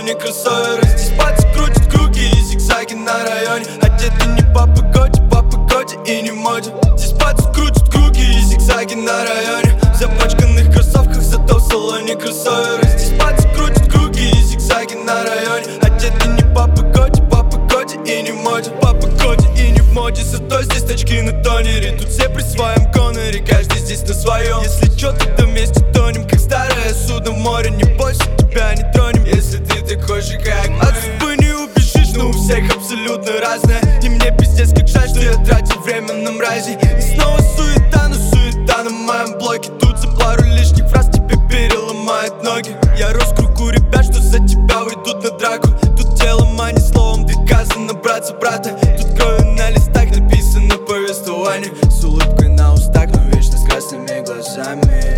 салоне кроссоверы. Здесь пацы крутят круги и зигзаги на районе. Одеты не по погоде и не моде. Здесь пацы крутят круги и зигзаги на районе. В запачканных кроссовках, зато в салоне кроссоверы. Здесь пацы крутят круги и зигзаги на районе. Одеты не по погоде и не моде. По погоде и не в моде, зато здесь тачки на тонере. Тут все при своем коноре, каждый здесь на своем. Если чё, тогда вместе тонем, как старое судно в море. Не бойся, тебя не тронем, если ты такой же, как мы. От судьбы не убежишь, но у всех абсолютно разное. И мне пиздец как жаль, что я тратил время на мрази. И снова суета, но суета на моем блоке. Тут за пару лишних фраз тебе переломает ноги. Я рос в кругу ребят, что за тебя выйдут на драку. Тут делом, а не словом доказано, братца, брата. Тут кровью на листах написано повествование. С улыбкой на устах, но вечно с красными глазами.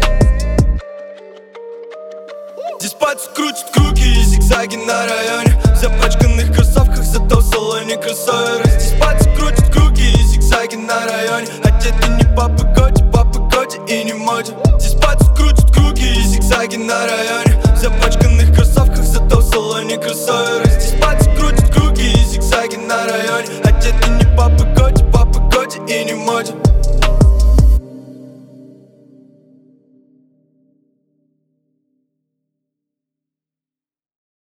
Здесь пацы крутят круги и зигзаги на районе. В запачканных кроссовках, зато в салоне кроссоверы. Здесь пацы крутят круги и зигзаги на районе. Одеты не по погоде и не моде. Здесь пацы крутят круги и зигзаги на районе. В запачканных кроссовках, зато в салоне кроссоверы. Здесь пацы крутят круги и зигзаги на